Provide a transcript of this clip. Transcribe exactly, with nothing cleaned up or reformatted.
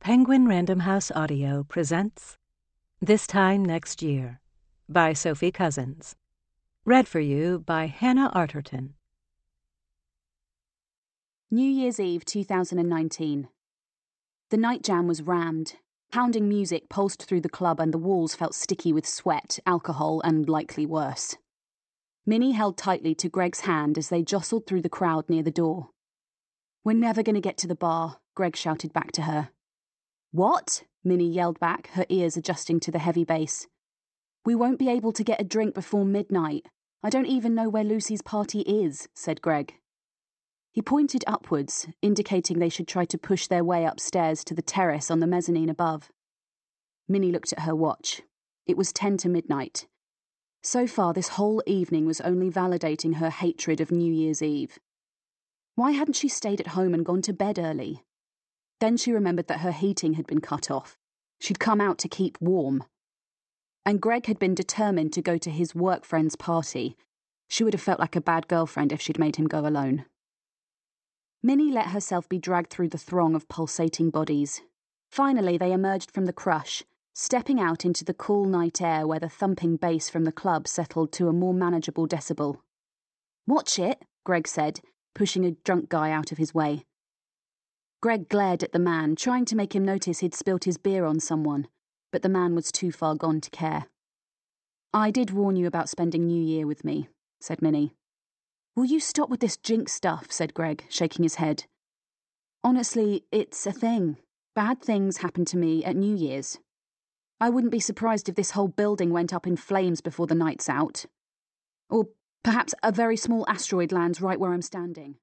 Penguin Random House Audio presents This Time Next Year by Sophie Cousins. Read for you by Hannah Arterton. New Year's Eve two thousand nineteen. The night jam was rammed. Pounding music pulsed through the club and the walls felt sticky with sweat, alcohol, and likely worse. Minnie held tightly to Greg's hand as they jostled through the crowd near the door. "We're never going to get to the bar," Greg shouted back to her. "What?" Minnie yelled back, her ears adjusting to the heavy bass. "We won't be able to get a drink before midnight. I don't even know where Lucy's party is," said Greg. He pointed upwards, indicating they should try to push their way upstairs to the terrace on the mezzanine above. Minnie looked at her watch. It was ten to midnight. So far, this whole evening was only validating her hatred of New Year's Eve. Why hadn't she stayed at home and gone to bed early? Then she remembered that her heating had been cut off. She'd come out to keep warm. And Greg had been determined to go to his work friend's party. She would have felt like a bad girlfriend if she'd made him go alone. Minnie let herself be dragged through the throng of pulsating bodies. Finally, they emerged from the crush, stepping out into the cool night air where the thumping bass from the club settled to a more manageable decibel. "Watch it," Greg said, pushing a drunk guy out of his way. Greg glared at the man, trying to make him notice he'd spilt his beer on someone, but the man was too far gone to care. "I did warn you about spending New Year with me," said Minnie. "Will you stop with this jinx stuff?" said Greg, shaking his head. "Honestly, it's a thing. Bad things happen to me at New Year's. I wouldn't be surprised if this whole building went up in flames before the night's out. Or perhaps a very small asteroid lands right where I'm standing."